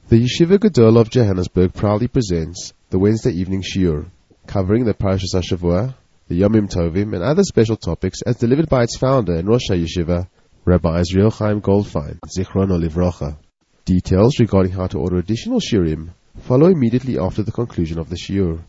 The Yeshiva Gadol of Johannesburg proudly presents the Wednesday evening shiur, covering the Parashas HaShavua, the Yomim Tovim, and other special topics as delivered by its founder and Rosh HaYeshiva, Rabbi Israel Chaim Goldfein, Zichrono Livrocha. Details regarding how to order additional shiurim follow immediately after the conclusion of the shiur.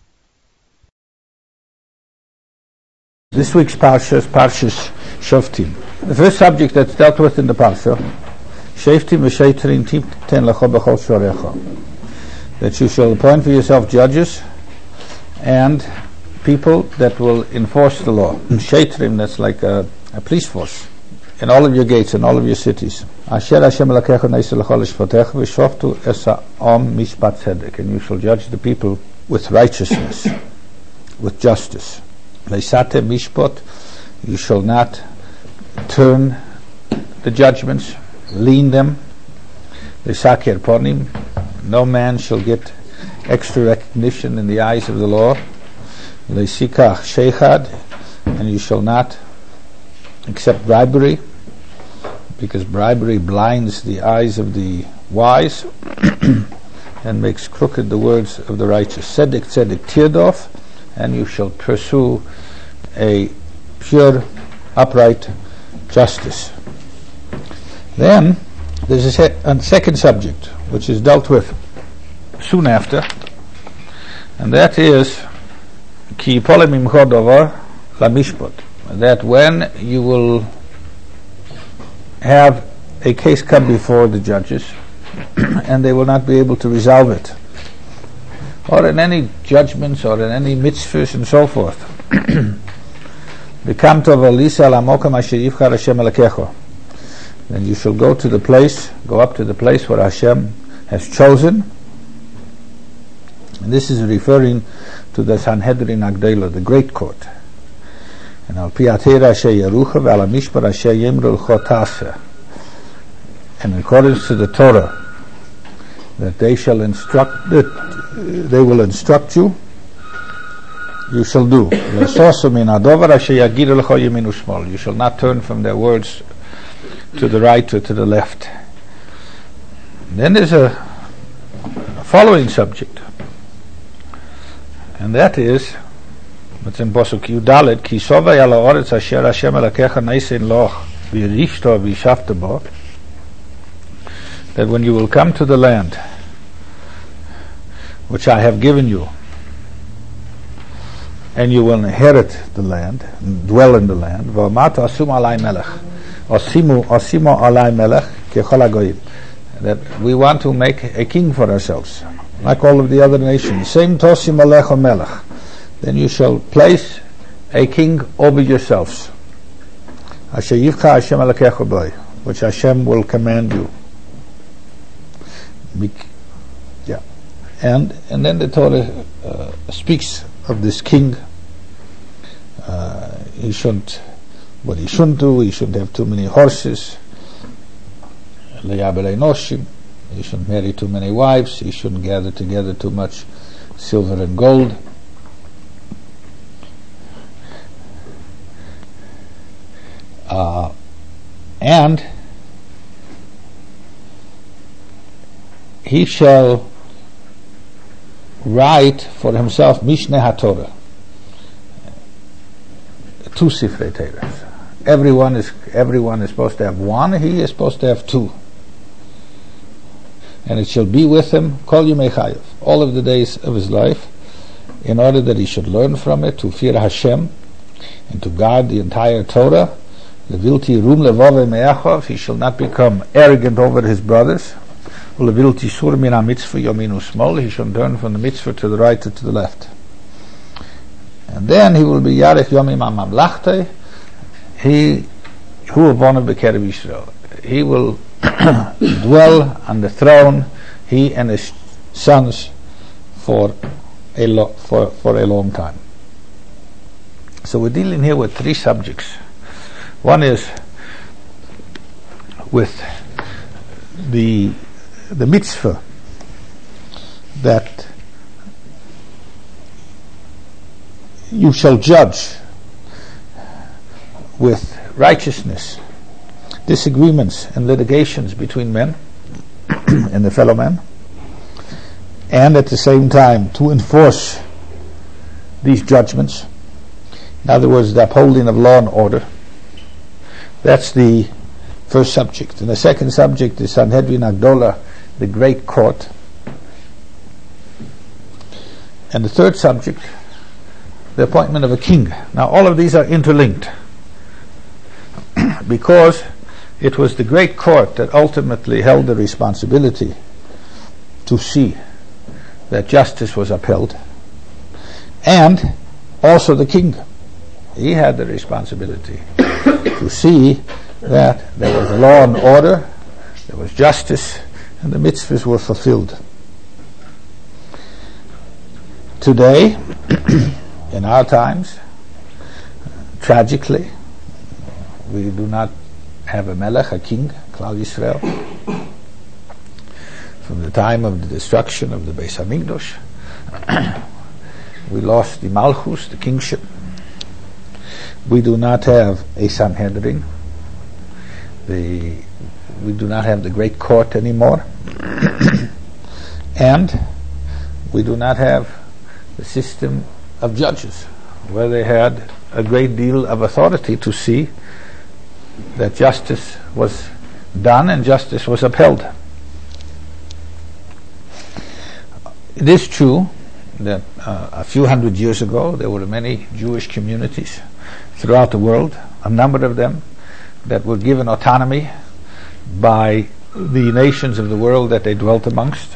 This week's Parsha is Parshas Shoftim. The first subject that's dealt with in the Parsha, Shoftim v'sheitrim ten lecho b'chol shorecha, that you shall appoint for yourself judges and people that will enforce the law. Sheitrim, that's like a police force in all of your gates, in all of your cities. Asher Hashem Elokecha neiseh l'chol shvotecha v'shoftu es ha'am mishpat tzedek, and you shall judge the people with righteousness, with justice. Leisate mishpat, you shall not turn the judgments, lean them. Lesaker ponim, no man shall get extra recognition in the eyes of the law. Leisikach sheichad, and you shall not accept bribery, because bribery blinds the eyes of the wise and makes crooked the words of the righteous. Tzedek tzedek tirdof, and you shall pursue a pure, upright justice. Then there's a second subject which is dealt with soon after, and that is ki polem imcho davar lamishpat, that when you will have a case come before the judges and they will not be able to resolve it, or in any judgments or in any mitzvahs and so forth. Then you shall go up to the place where Hashem has chosen. And this is referring to the Sanhedrin Agdela, the great court. And in accordance to the Torah, that they shall instruct, that they will instruct you, you shall do. You shall not turn from their words to the right or to the left. Then there's a following subject, and that is what's in Pasuk Yudalet, Ki sovei al haaretz asher Hashem Elokecha neisein loch v'yirishto v'yishavta bo, that when you will come to the land which I have given you, and you will inherit the land, and dwell in the land, v'amata asum alai melech, asimu alai melech kechol hagoyim, that we want to make a king for ourselves, like all of the other nations. Same tosim alecha melech, then you shall place a king over yourselves, asher yivcha Hashem Elokecha bo, which Hashem will command you. And then the Torah speaks of this king. He shouldn't do, he shouldn't have too many horses, he shouldn't marry too many wives, he shouldn't gather together too much silver and gold. And he shall write for himself Mishneh HaTorah, 2 Sifrei Torah. Everyone is supposed to have 1, he is supposed to have 2. And it shall be with him Kol Yomei Chayav, all of the days of his life, in order that he should learn from it to fear Hashem and to guard the entire Torah. Levilti rum levove me'achov, he shall not become arrogant over his brothers. Levilti sur min ha-mitzvah yominu smol, he shall turn from the mitzvah to the right or to the left. And then he will be Yarech Yomim HaMamlachte, he who avonu b'kerev Yisrael, he will dwell on the throne, he and his sons, for a long time. So we're dealing here with 3 subjects. One is with the mitzvah that you shall judge with righteousness disagreements and litigations between men and the fellow man. and at the same time to enforce these judgments. In other words, the upholding of law and order. That's the first subject. And the second subject is Sanhedrin Agdola, the great court. And the third subject, the appointment of a king. Now all of these are interlinked because it was the great court that ultimately held the responsibility to see that justice was upheld, and also the king. He had the responsibility to see that there was law and order, there was justice, and the mitzvahs were fulfilled. Today, in our times, tragically, we do not have a melech, a king, Klal Yisrael. From the time of the destruction of the Beis Hamikdash, we lost the Malchus, the kingship. We do not have a Sanhedrin. We do not have the great court anymore. And we do not have the system of judges, where they had a great deal of authority to see that justice was done and justice was upheld. It is true that a few hundred years ago there were many Jewish communities throughout the world, a number of them that were given autonomy by the nations of the world that they dwelt amongst,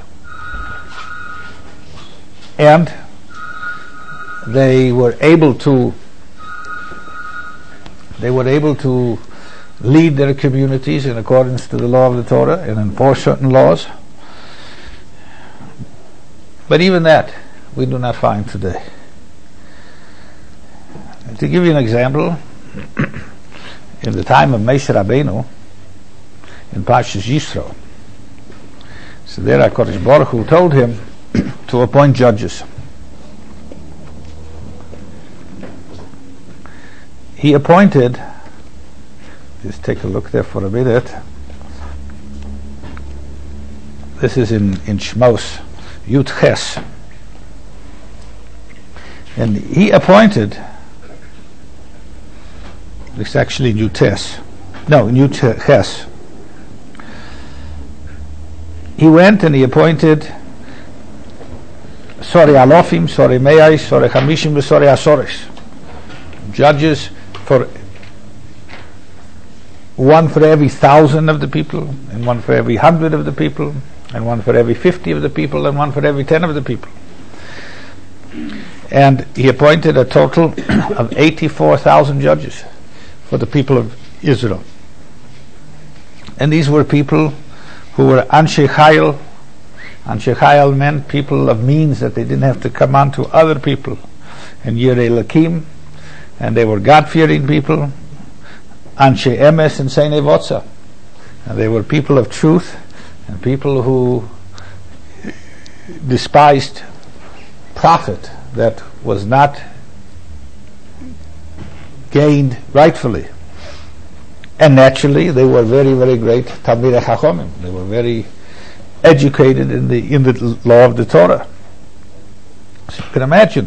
and they were able to lead their communities in accordance to the law of the Torah and enforce certain laws. But even that we do not find today. To give you an example, in the time of Moshe Rabbeinu, in Parshas Yisro, so there HaKadosh Baruch Hu told him to appoint judges. He appointed, just take a look there for a minute. This is in Shmos, Yud Ches. And he appointed, it's actually in Yud Tes. No, in Yud Ches. He went and he appointed Sorei Alofim, Sorei Me'ais, Sorei Chamishim, Sorei Asores. Judges for one for every 1,000 of the people, and one for every 100 of the people, and one for every 50 of the people, and one for every 10 of the people. And he appointed a total of 84,000 judges for the people of Israel. And these were people who were Anshe Chayil. Anshe Chayil meant people of means, that they didn't have to come on to other people. And Yirei Lakim, and they were God-fearing people. Anshe Emes and Seinei Votza, and they were people of truth and people who despised profit that was not gained rightfully. And naturally, they were very, very great Talmidei Chachomim. They were very educated in the law of the Torah. So you can imagine,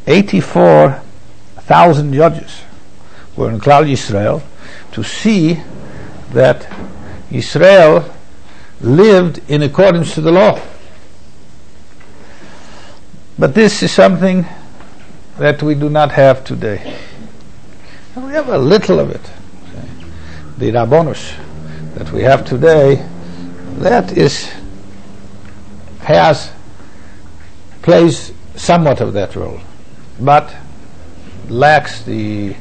84,000 judges were in Klal Yisrael to see that Israel lived in accordance to the law. But this is something that we do not have today. And we have a little of it. The Rabbonos that we have today, that plays somewhat of that role, but lacks a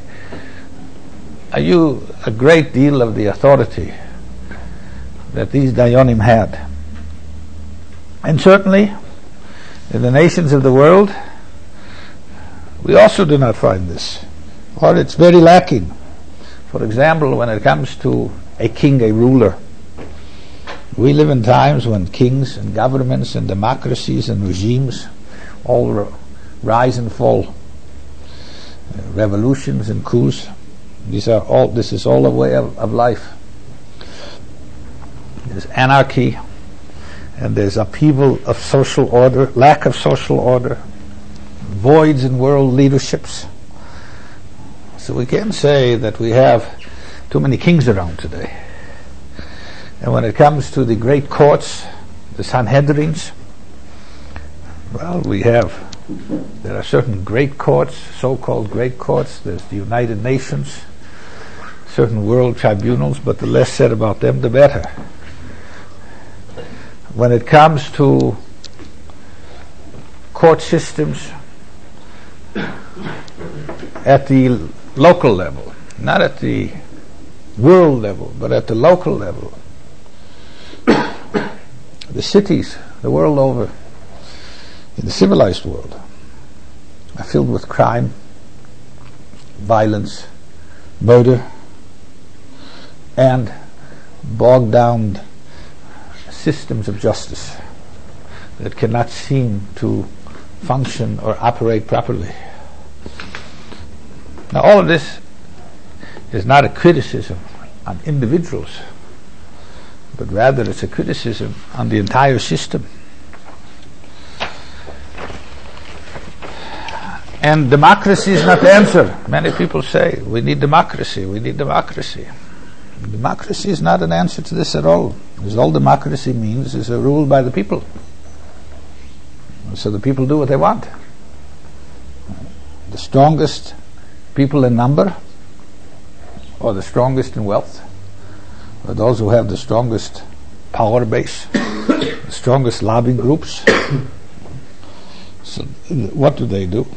great deal of the authority that these Dayanim had. And certainly in the nations of the world we also do not find this, or it's very lacking. For example, when it comes to a king, a ruler, we live in times when kings and governments and democracies and regimes all rise and fall, revolutions and coups. This is all a way of life. There's anarchy and there's upheaval of social order, lack of social order, voids in world leaderships. So we can't say that we have too many kings around today. And when it comes to the great courts, the Sanhedrins, well, there are certain great courts, so-called great courts. There's the United Nations, certain world tribunals, but the less said about them, the better. When it comes to court systems at the local level, not at the world level, but at the local level, the cities, the world over, in the civilized world, are filled with crime, violence, murder, and bogged down systems of justice that cannot seem to function or operate properly. Now, all of this is not a criticism on individuals, but rather it's a criticism on the entire system. And democracy is not the answer. Many people say, we need democracy, we need democracy. Democracy is not an answer to this at all. Because all democracy means is a rule by the people. So the people do what they want. The strongest people in number, or the strongest in wealth, or those who have the strongest power base, the strongest lobbying groups. So what do?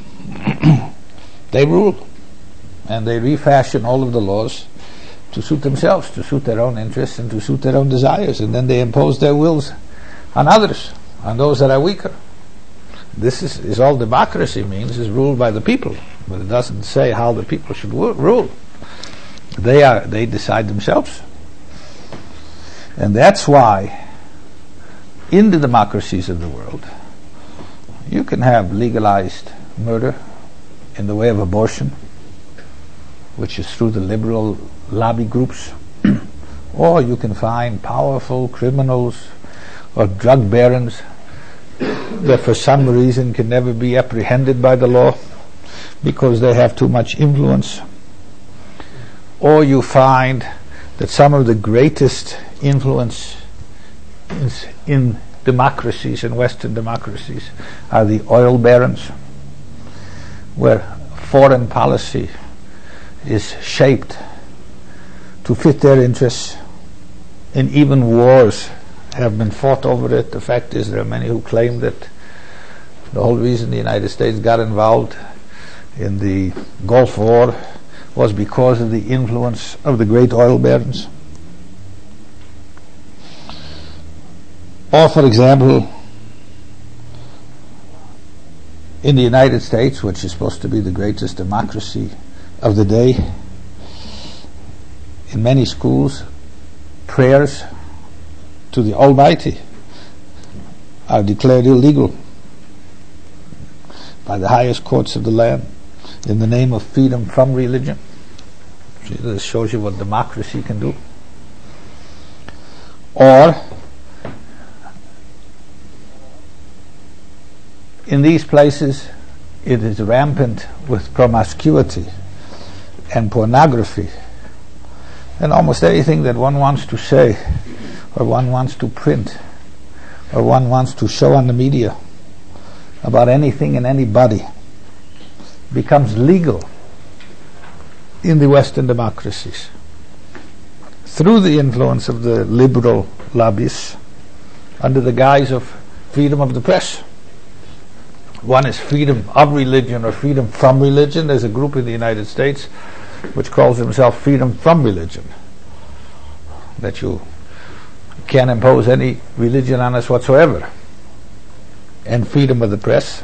They rule, and they refashion all of the laws to suit themselves, to suit their own interests, and to suit their own desires, and then they impose their wills on others, on those that are weaker. This is all democracy means, is ruled by the people, but it doesn't say how the people should rule. They decide themselves. And that's why in the democracies of the world you can have legalized murder in the way of abortion, which is through the liberal lobby groups, or you can find powerful criminals or drug barons that for some reason can never be apprehended by the law because they have too much influence. Or you find that some of the greatest influence in democracies, in Western democracies, are the oil barons, where foreign policy is shaped to fit their interests, and even wars have been fought over it. The fact is, there are many who claim that the whole reason the United States got involved in the Gulf War was because of the influence of the great oil barons. Or, for example, in the United States, which is supposed to be the greatest democracy of the day, in many schools, prayers to the Almighty are declared illegal by the highest courts of the land in the name of freedom from religion. See, this shows you what democracy can do. Or in these places it is rampant with promiscuity and pornography, and almost anything that one wants to say, or one wants to print, or one wants to show on the media about anything and anybody becomes legal in the Western democracies through the influence of the liberal lobbies under the guise of freedom of the press. One is freedom of religion or freedom from religion. There's a group in the United States which calls themselves freedom from religion, that you can't impose any religion on us whatsoever, and freedom of the press.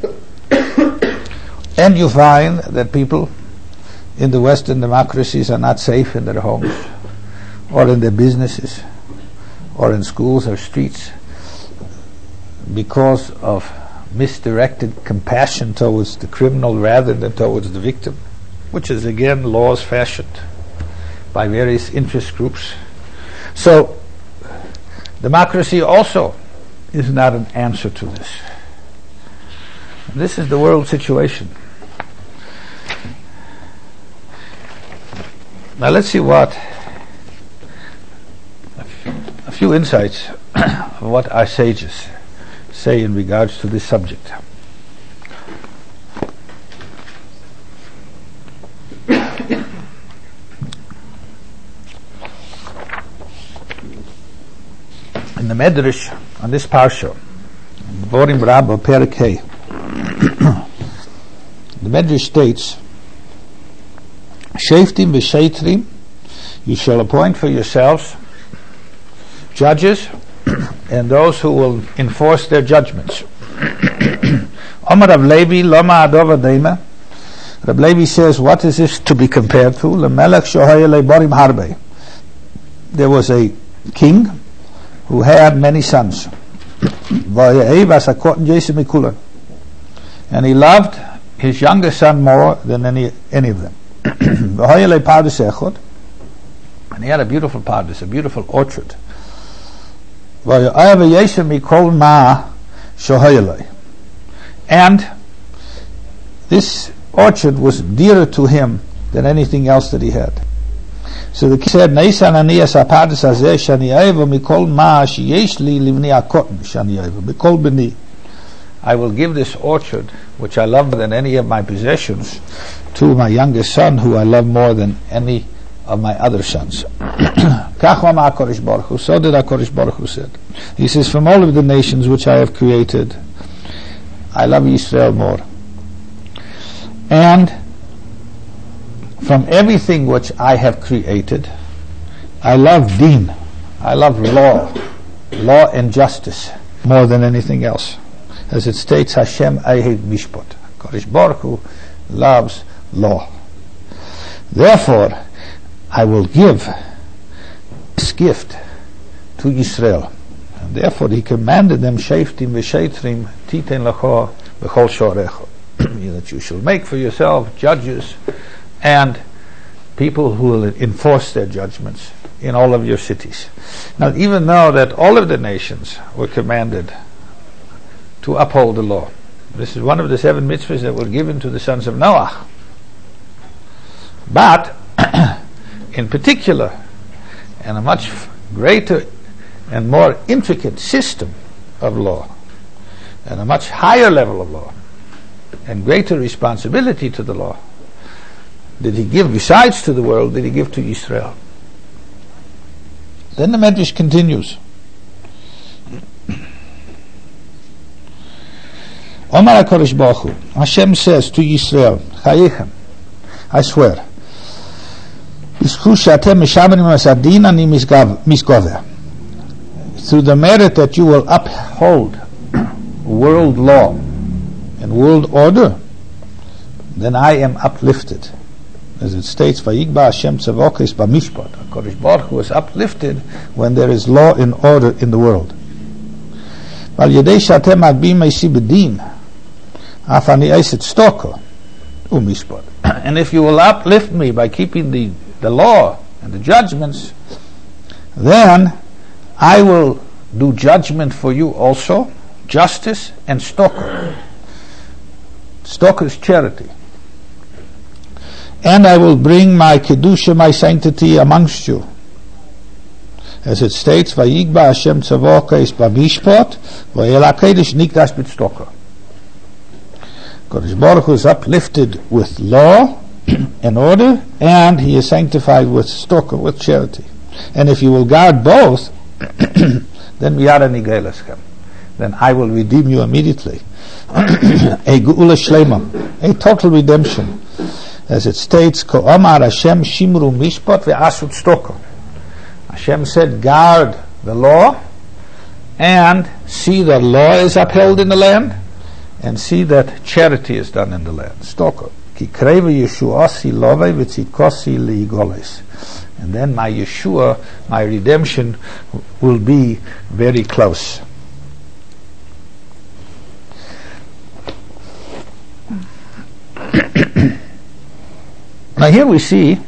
And you find that people in the Western democracies are not safe in their homes, or in their businesses, or in schools or streets, because of misdirected compassion towards the criminal rather than towards the victim, which is again laws fashioned by various interest groups. So democracy also is not an answer to this. And this is the world situation. Now let's see a few insights of what our sages say in regards to this subject. In the Medrash on this parsha, Dvorim Rabbah Perek Hey, the Medrash states, Sheftim v'sheitrim, you shall appoint for yourselves judges and those who will enforce their judgments. Omar Rav Levi, Loma Adova Deima. Rav Levi says, what is this to be compared to? L'melech shohaya leiborim harbe. There was a king who had many sons. And he loved his younger son more than any of them. And he had a beautiful pardes, a beautiful orchard. And this orchard was dearer to him than anything else that he had. So the king said, I will give this orchard, which I love more than any of my possessions, to my youngest son, who I love more than any of my other sons. So did HaKadosh Baruch Hu said. He says, from all of the nations which I have created, I love Israel more. And from everything which I have created, I love deen, I love law and justice more than anything else. As it states, Hashem Ehev Mishpat. HaKadosh Baruch Hu loves law. Therefore, I will give this gift to Israel. And therefore he commanded them, Sheftim v'sheitrim titen lacho b'chol shorecho, that you shall make for yourself judges and people who will enforce their judgments in all of your cities. Now, even though that all of the nations were commanded to uphold the law, this is one of the 7 mitzvahs that were given to the sons of Noach. But in particular, and a much greater and more intricate system of law, and a much higher level of law, and greater responsibility to the law, did he give, besides to the world, did he give to Israel. Then the Medrash continues. Omar HaKadosh Baruch Hu, Hashem says to Israel, Chayechem, I swear, through the merit that you will uphold world law and world order, then I am uplifted. As it states, Vayigba Hashem tzavokes b'mishpat. HaKadosh Baruch Hu is uplifted when there is law and order in the world. Val yedei shatem adbim eisi b'din, af ani eiset stoko u'mishpat. And if you will uplift me by keeping the law and the judgments, then I will do judgment for you also, justice and stoker. Stoker is charity. And I will bring my kedusha, my sanctity amongst you. As it states, Vayigba Hashem tzavokes b'mishpat, v'yel hakedesh nikdash b'tzedakah. HaKadosh Baruch Hu is uplifted with law and order, and he is sanctified with stoker, with charity. And if you will guard both, then miyara nigeileschem, then I will redeem you immediately. A geula shlema, a total redemption. As it states, Ko'omar Hashem shimru mishpat ve'asut stoker. Hashem said, guard the law and see that law is upheld in the land, and see that charity is done in the land. Stoker. Ki kreva Yeshuasi love v'tzikosi li'igoles. And then my Yeshua, my redemption, will be very close. Now here we see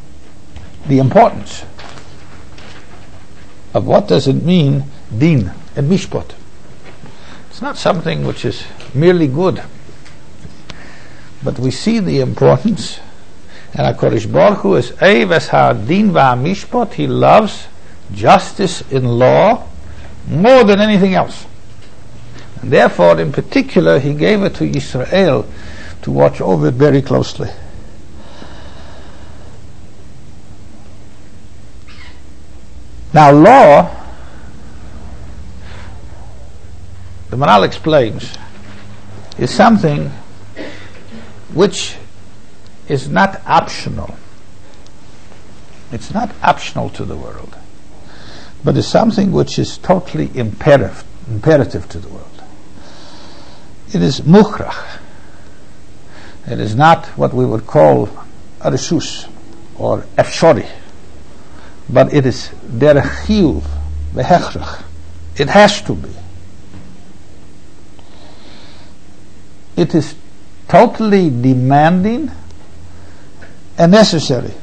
the importance of what does it mean, deen, and mishpat. It's not something which is merely good, but we see the importance. And HaKadosh Baruch Hu is Eives HaDin VaMishpat. He loves justice in law more than anything else. And therefore, in particular, he gave it to Yisrael to watch over it very closely. Now, law, the Maharal explains, is something which is not optional. It's not optional to the world, but is something which is totally imperative to the world. It is mukhrach. It is not what we would call a reshus or efshori, but it is derech chiyuv vehechrach. It has to be. It is totally demanding and necessary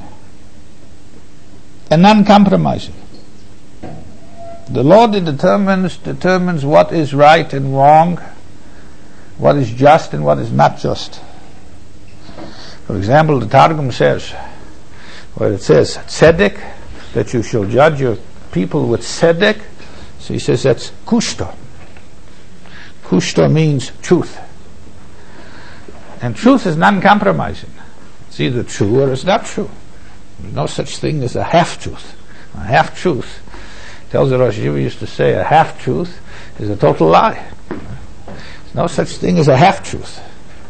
and non-compromising. The law determines what is right and wrong, what is just and what is not just. For example, the Targum says, where it says tzedek, that you shall judge your people with tzedek, so he says that's kushta. Kushta means truth. And truth is non-compromising. It's either true or it's not true. There's no such thing as a half-truth. A half-truth, tells the Rosh Yeshiva used to say, a half-truth is a total lie. There's no such thing as a half-truth.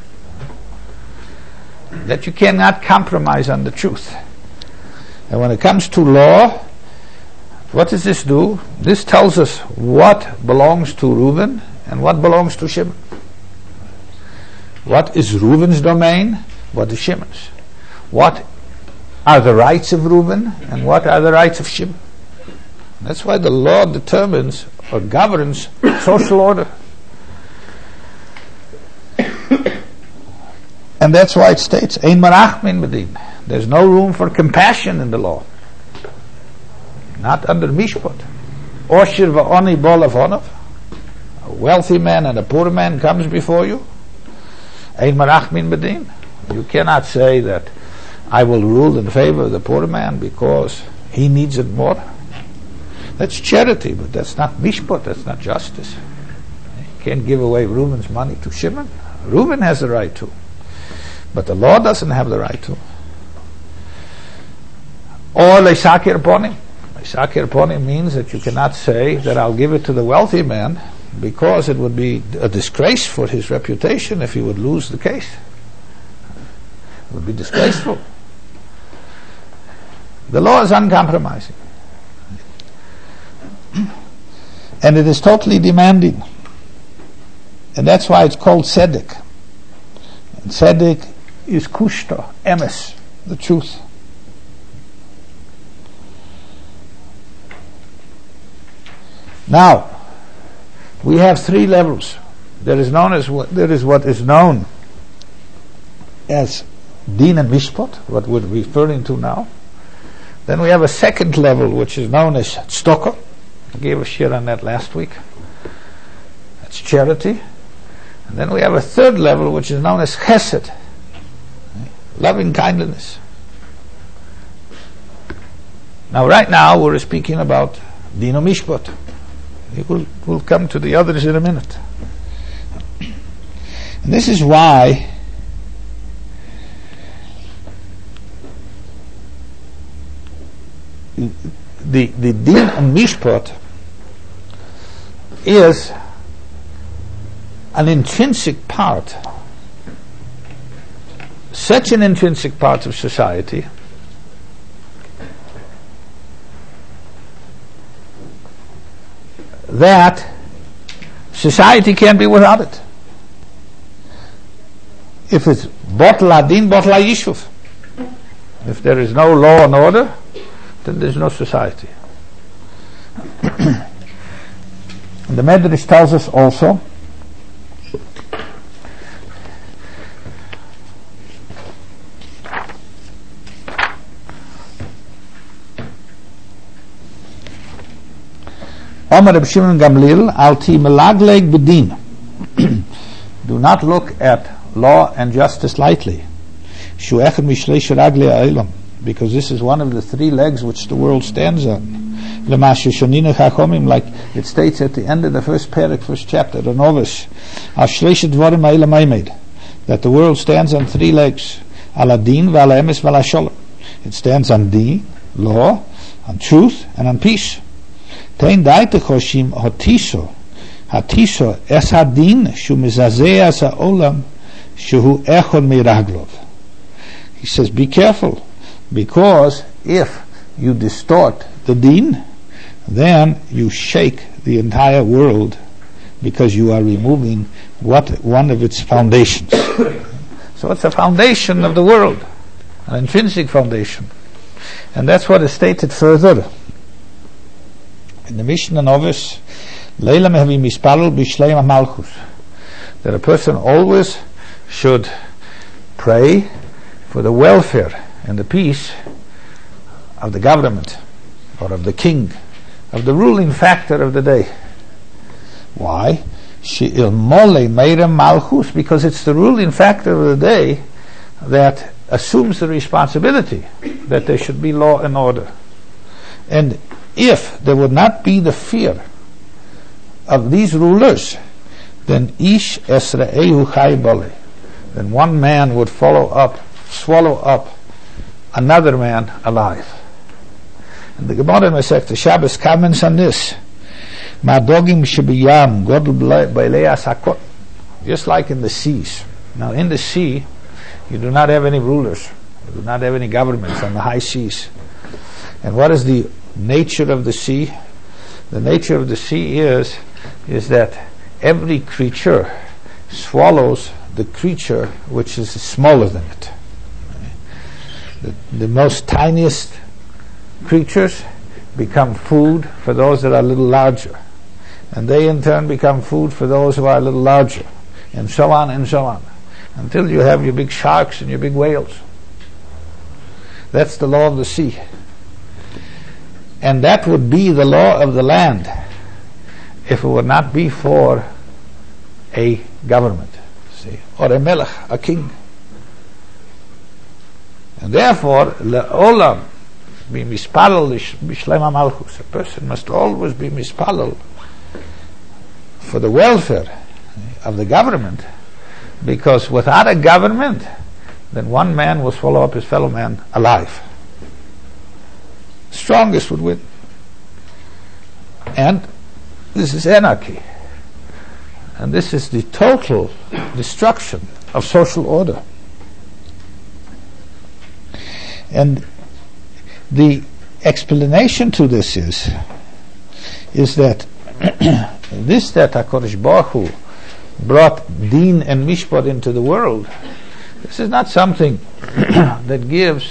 That you cannot compromise on the truth. And when it comes to law, what does this do? This tells us what belongs to Reuben and what belongs to Shimon. What is Reuben's domain? What is Shimon's? What are the rights of Reuben and what are the rights of Shimon? That's why the law determines or governs social order. And that's why it states, Ein marachmin bedin. There's no room for compassion in the law. Not under mishpat. Oshir va'oni bolav. A wealthy man and a poor man comes before you. Ein marachmin bedin. You cannot say that I will rule in favor of the poor man because he needs it more. That's charity, but that's not mishpat, that's not justice. You can't give away Reuben's money to Shimon. Reuben has the right to, but the law doesn't have the right to. Or leisakir ponim. Leisakir ponim means that you cannot say that I'll give it to the wealthy man because it would be a disgrace for his reputation if he would lose the case. It would be disgraceful. The law is uncompromising. And it is totally demanding. And that's why it's called tzedek. And tzedek is kushta, emes, the truth. Now, we have three levels. There is what is known as din and mishpat, what we're referring to now. Then we have a second level, which is known as tzedakah. I gave a shir on that last week. That's charity. And then we have a third level, which is known as chesed, loving kindness. Now, right now, we're speaking about din and mishpat. We'll come to the others in a minute. And this is why the din and mishpat is an intrinsic part, such an intrinsic part of society that society can't be without it. If it's botla din, botla yishuv. If there is no law and order, then there's no society. The Medrash tells us also Omer Reb Shimon Gamliel, al ti melagleg bedin. Do not look at law and justice lightly. Shu echad mishleish raglei ha'olam, because this is one of the three legs which the world stands on. L'mashu shoninu chachomim, like it states at the end of the first parak, first chapter, the novice, al shleish dvarim ha'olam ha'omed, that the world stands on three legs, al adin, v'al emes, v'al sholem. It stands on deen, law, on truth, and on peace. Tein daite choshim hotiso es hadin shu mizazeas ha'olam shu echon miraglov. He says, be careful, because if you distort the deen, then you shake the entire world, because you are removing one of its foundations. So it's a foundation of the world, an intrinsic foundation. And that's what is stated further in the Mishnah Novice, Leila mehavi mispalul b'shleim malchus, that a person always should pray for the welfare and the peace of the government, or of the king, of the ruling factor of the day. Why? She'il mole meirem malchus, because it's the ruling factor of the day that assumes the responsibility that there should be law and order. And if there would not be the fear of these rulers, then ish esra'ehu chai bole, then one man would swallow up another man alive. And the Gemara in Masechta Shabbos comments on this. Ma'dogim shebiyam godl b'leas hakot, just like in the seas. Now in the sea, you do not have any rulers, you do not have any governments on the high seas. And what is the nature of the sea? The nature of the sea is that every creature swallows the creature which is smaller than it. The most tiniest creatures become food for those that are a little larger, and they in turn become food for those who are a little larger, and so on, until you have your big sharks and your big whales. That's the law of the sea. And that would be the law of the land if it would not be for a government, see, or a melech, a king. And therefore, le'olam be mispalel b'shlema malchus. A person must always be mispalel for the welfare of the government, because without a government, then one man will swallow up his fellow man alive. Strongest would win. And this is anarchy. And this is the total destruction of social order. And the explanation to this is that this, that HaKadosh Baruch Hu brought Deen and Mishpat into the world, this is not something that gives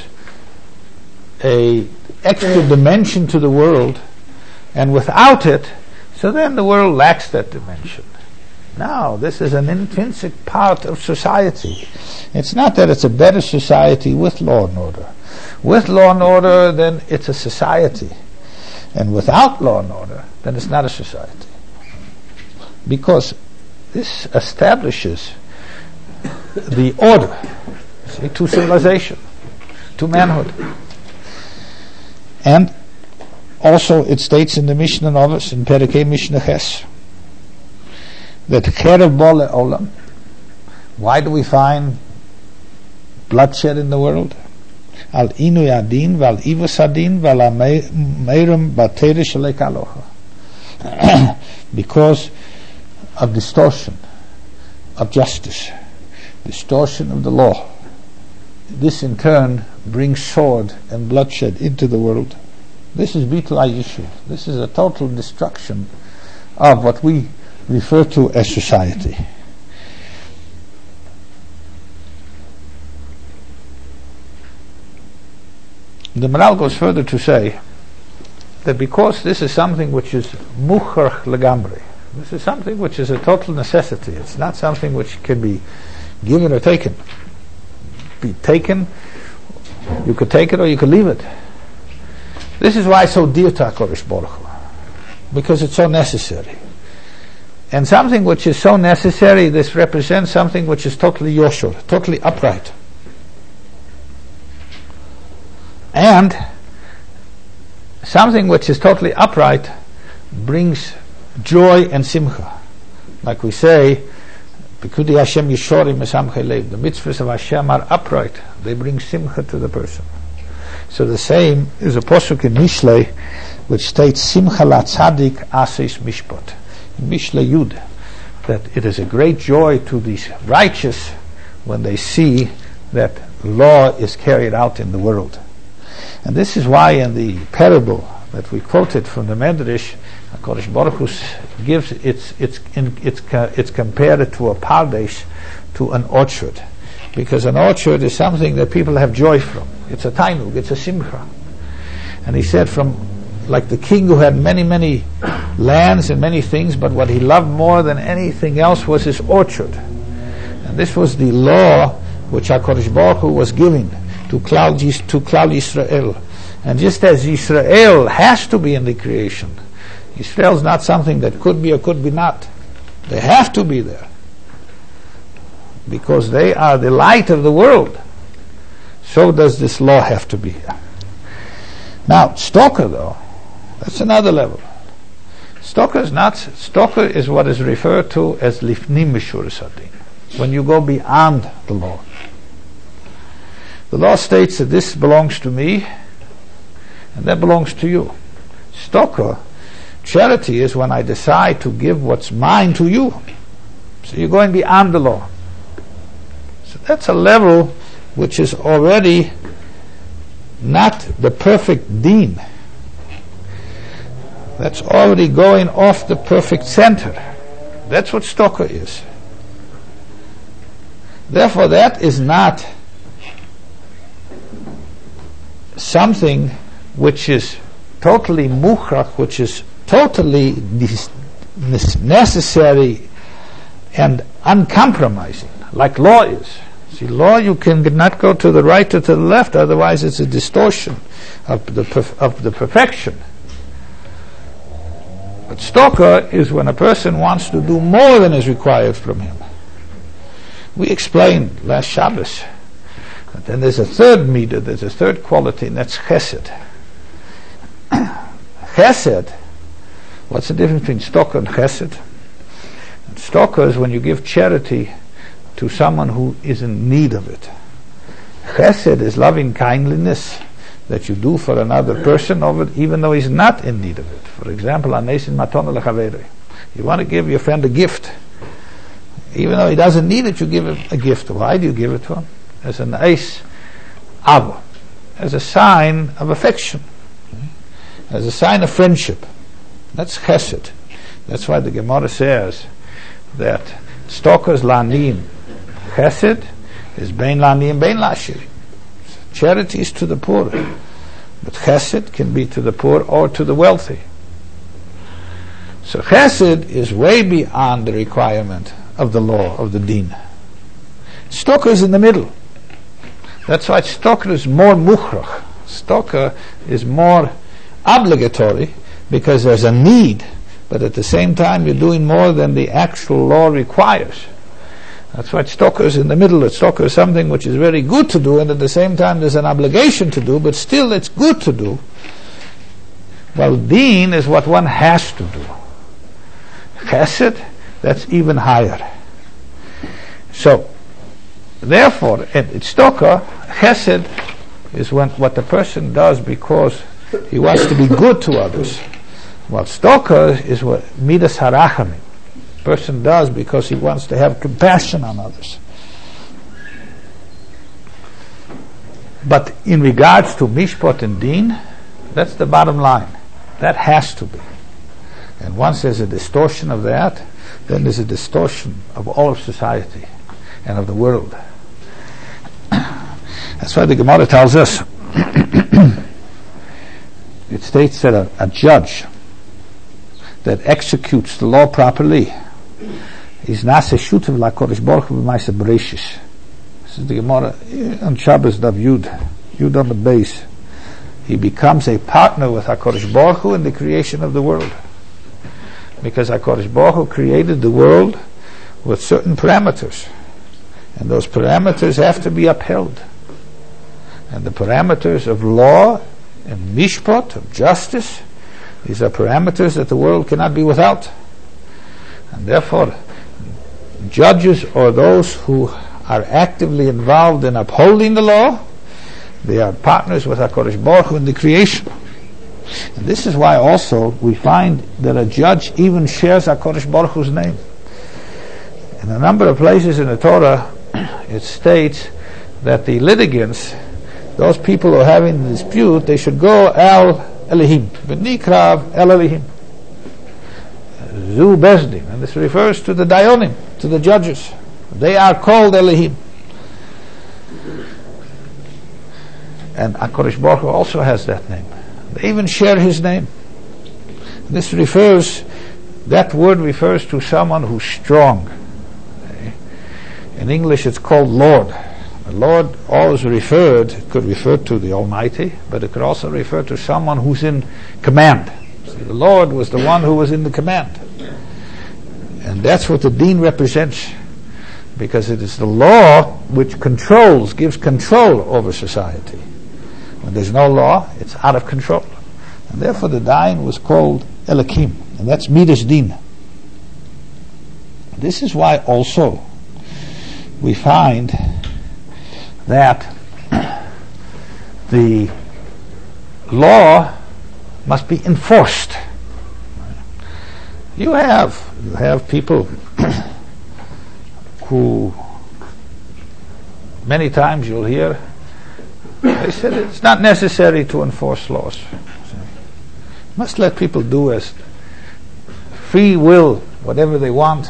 a extra dimension to the world, and without it, so then the world lacks that dimension. No, this is an intrinsic part of society. It's not that it's a better society with law and order. With law and order, then it's a society. And without law and order, then it's not a society. Because this establishes the order, see, to civilization, to manhood. And also it states in the Mishnah Novice, in Perikei Mishnah Ches, that cherev bo le'olam. Why do we find bloodshed in the world? Al inui adin, val ivus adin, val meirim bateri shalei kalocha. Because of distortion of justice, distortion of the law. This in turn brings sword and bloodshed into the world. This is Bitul HaYishuv. This is a total destruction of what we refer to as society. The Maral goes further to say that because this is something which is mucharch legamri, this is something which is a total necessity. It's not something which can be given or taken. Be taken, you could take it or you could leave it. This is why it's so dear to HaKadosh Baruch Hu. because it's so necessary. And something which is so necessary, this represents something which is totally yosher, totally upright. And something which is totally upright brings joy and simcha. Like we say, B'kudi Hashem Yishorim Mesamchei Lev. The mitzvahs of Hashem are upright. They bring simcha to the person. So the same is a posuk in Mishlei, which states Simcha la Tzadik Aseis Mishpat. In Mishlei Yud, that it is a great joy to these righteous when they see that law is carried out in the world. And this is why in the parable that we quoted from the Medrash, HaKadosh Baruch Hu gives it's compared to a pardesh, to an orchard, because an orchard is something that people have joy from. It's a tainug, it's a simcha. And he said, from like the king who had many lands and many things, but what he loved more than anything else was his orchard. And this was the law which HaKadosh Baruch Hu was giving to Klal Yisrael. And just as Yisrael has to be in the creation, Yisrael is not something that could be or could be not. They have to be there, because they are the light of the world. So does this law have to be here. Now, Stalker, though, that's another level. Stalker is what is referred to as lifnim mishuras hadin, when you go beyond the law. The law states that this belongs to me and that belongs to you. Stalker, charity is when I decide to give what's mine to you. So you're going beyond the law. So that's a level which is already not the perfect deen. That's already going off the perfect center. That's what stalker is. Therefore, that is not something which is totally mukhrach, which is totally necessary and uncompromising, like law is. See, law, you cannot go to the right or to the left, otherwise it's a distortion of the perfection. But stalker is when a person wants to do more than is required from him. We explained last Shabbos that then there's a third meter, there's a third quality, and that's chesed. Chesed, what's the difference between stalker and chesed? And stalker is when you give charity to someone who is in need of it. Chesed is loving kindliness that you do for another person, even though he's not in need of it. For example, anesin matona lechaveri. You want to give your friend a gift. Even though he doesn't need it, you give him a gift. Why do you give it to him? As an eis avo, as a sign of affection, as a sign of friendship. That's chesed. That's why the Gemara says that stalkers lanim, chesed is bein lanim, bein lashir. Charity is to the poor, but chesed can be to the poor or to the wealthy. So chesed is way beyond the requirement of the law, of the deen. Stalker is in the middle. That's why stalker is more mukhrach. Stalker is more obligatory because there's a need, but at the same time you're doing more than the actual law requires. That's why stalker is in the middle. Stalker is something which is very good to do, and at the same time there's an obligation to do, but still it's good to do. Well, deen is what one has to do. Chesed, that's even higher. So, therefore, in stalker, chesed is what the person does because he wants to be good to others. While stalker is what midas harachamim, person does because he wants to have compassion on others. But in regards to mishpat and deen, that's the bottom line. That has to be. And once there's a distortion of that, then there's a distortion of all of society and of the world. That's why the Gemara tells us, it states that a judge that executes the law properly is nase shutev LaKadosh Baruch Hu b'maaseh bereishis. This is the Gemara on Shabbos Dav Yud on the base. He becomes a partner with HaKadosh Baruch Hu in the creation of the world. Because HaKadosh Baruch Hu created the world with certain parameters, and those parameters have to be upheld. And the parameters of law and mishpat, of justice, these are parameters that the world cannot be without. And therefore, judges are those who are actively involved in upholding the law. They are partners with HaKadosh Baruch Hu in the creation. And this is why also we find that a judge even shares HaKadosh Baruch Hu's name. In a number of places in the Torah, it states that the litigants, those people who are having the dispute, they should go El Elohim, V'nikrav El Elohim, Zu Bezdin, and this refers to the Dayonim, to the judges. They are called Elohim. And HaKadosh Baruch Hu also has that name. They even share his name. This refers, that word refers to someone who's strong. In English it's called Lord. The Lord always it could refer to the Almighty, but it could also refer to someone who's in command. See, the Lord was the one who was in the command. And that's what the deen represents, because it is the law which gives control over society. When there's no law, it's out of control. And therefore the deen was called Elokim, and that's Midas Din. This is why also we find that the law must be enforced. You have people who many times you'll hear they said it's not necessary to enforce laws. Must let people do as free will, whatever they want.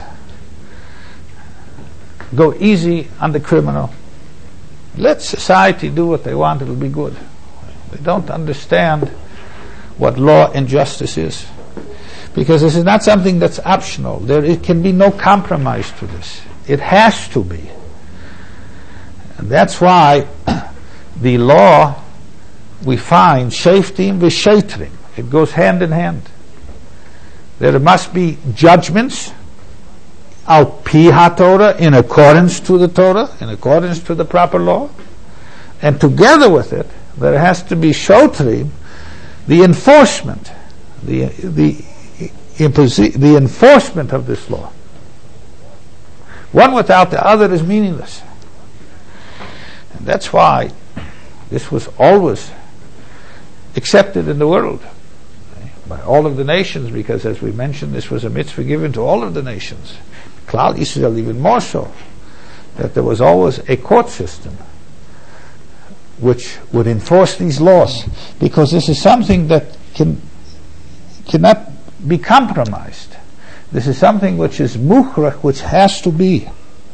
Go easy on the criminal. Let society do what they want, it'll be good. They don't understand what law and justice is. Because this is not something that's optional. There can be no compromise to this. It has to be. And that's why the law, we find shaftim v'shetrim. It goes hand in hand. There must be judgments al pi ha-Torah, in accordance to the Torah, in accordance to the proper law, and together with it there has to be shotrim, the enforcement, the enforcement of this law. One without the other is meaningless. And that's why this was always accepted in the world by all of the nations, because as we mentioned, this was a mitzvah given to all of the nations. Klal Yisrael even more so, that there was always a court system which would enforce these laws, because this is something that cannot be compromised. This is something which is mukhrach, which has to be.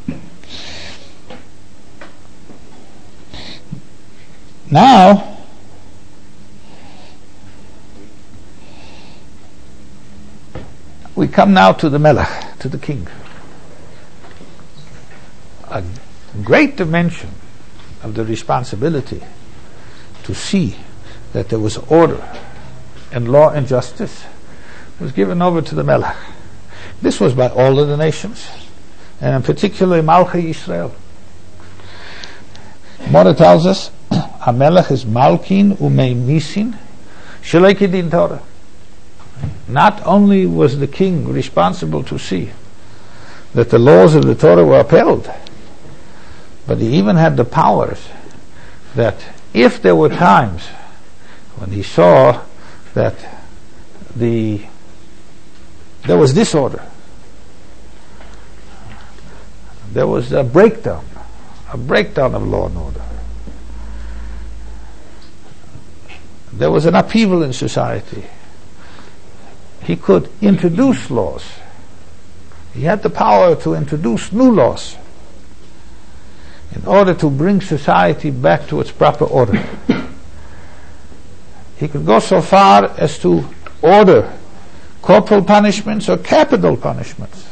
Now, we come now to the Melech, to the king. A great dimension of the responsibility to see that there was order and law and justice was given over to the Melech. This was by all of the nations, and in particular Malchei Yisrael. Mora tells us, HaMelech is Malkin Umei Misin Shelei Kedin Torah. Not only was the king responsible to see that the laws of the Torah were upheld, but he even had the powers that if there were times when he saw that there was disorder, there was a breakdown of law and order, there was an upheaval in society, he could introduce laws. He had the power to introduce new laws in order to bring society back to its proper order. He could go so far as to order corporal punishments or capital punishments.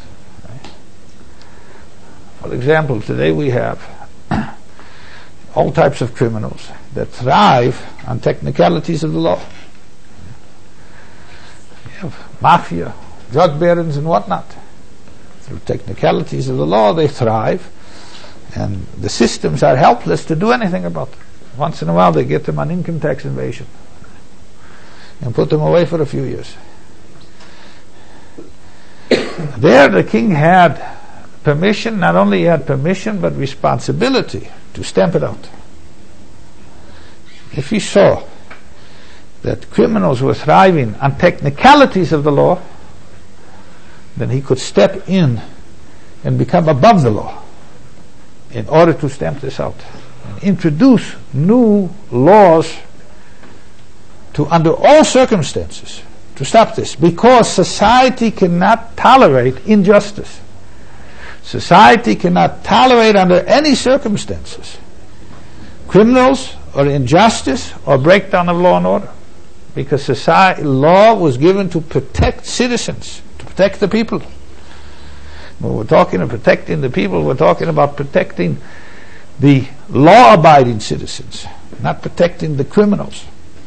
For example, today we have all types of criminals that thrive on technicalities of the law. You have mafia, judge barons and whatnot. Through technicalities of the law, they thrive, and the systems are helpless to do anything about it. Once in a while, they get them on income tax evasion and put them away for a few years. There, the king had permission. Not only he had permission, but responsibility to stamp it out. If he saw that criminals were thriving on technicalities of the law, then he could step in and become above the law in order to stamp this out and introduce new laws to, under all circumstances, to stop this, because society cannot tolerate injustice. Society cannot tolerate under any circumstances criminals or injustice or breakdown of law and order, because law was given to protect citizens, to protect the people. When we're talking of protecting the people, we're talking about protecting the law-abiding citizens, not protecting the criminals.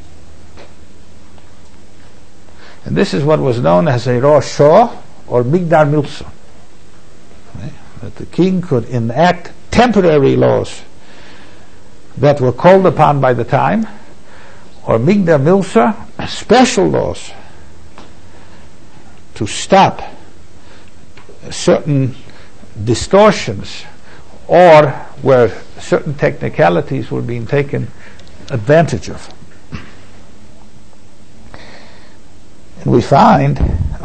And this is what was known as a Rosh Shah or Migdar Milsa. That the king could enact temporary laws that were called upon by the time, or Migdar Milsa, special laws to stop certain distortions, or where certain technicalities were being taken advantage of. And we find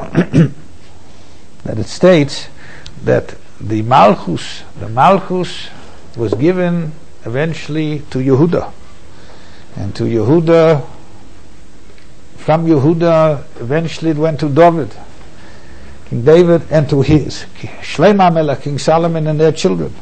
that it states that the Malchus was given eventually to Yehuda, and to Yehuda, from Yehuda eventually it went to David, King David, and to his Shlomo Melech, King Solomon, and their children.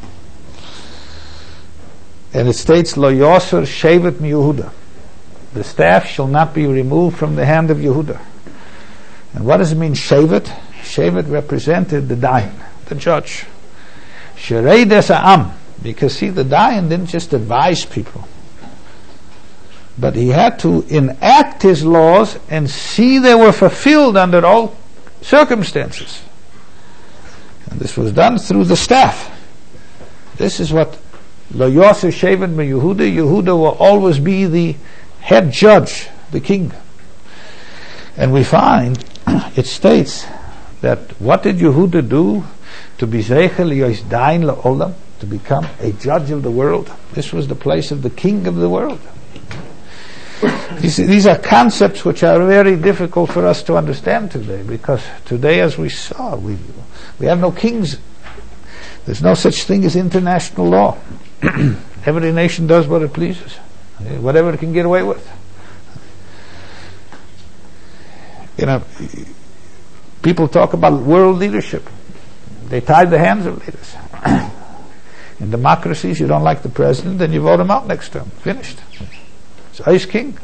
And it states, Lo Yosser Shevet mi Yehuda, the staff shall not be removed from the hand of Yehuda. And what does it mean, Shevet? Shevet represented the Dayan, the judge. Sherei des Ha'am, because see, the Dayan didn't just advise people, but he had to enact his laws and see they were fulfilled under all circumstances. And this was done through the staff. This is what Lo Yosser Shevet mi Yehuda. Yehuda will always be the head judge, the king. And we find it states that what did Yehuda do to be Zeichel Yos Dayan La'olam, to become a judge of the world? This was the place of the king of the world. These are concepts which are very difficult for us to understand today, because today, as we saw, we have no kings. There's no such thing as international law. Every nation does what it pleases, whatever it can get away with. You know, people talk about world leadership. They tie the hands of leaders. In democracies, you don't like the president, then you vote him out next term. Finished. So he's king.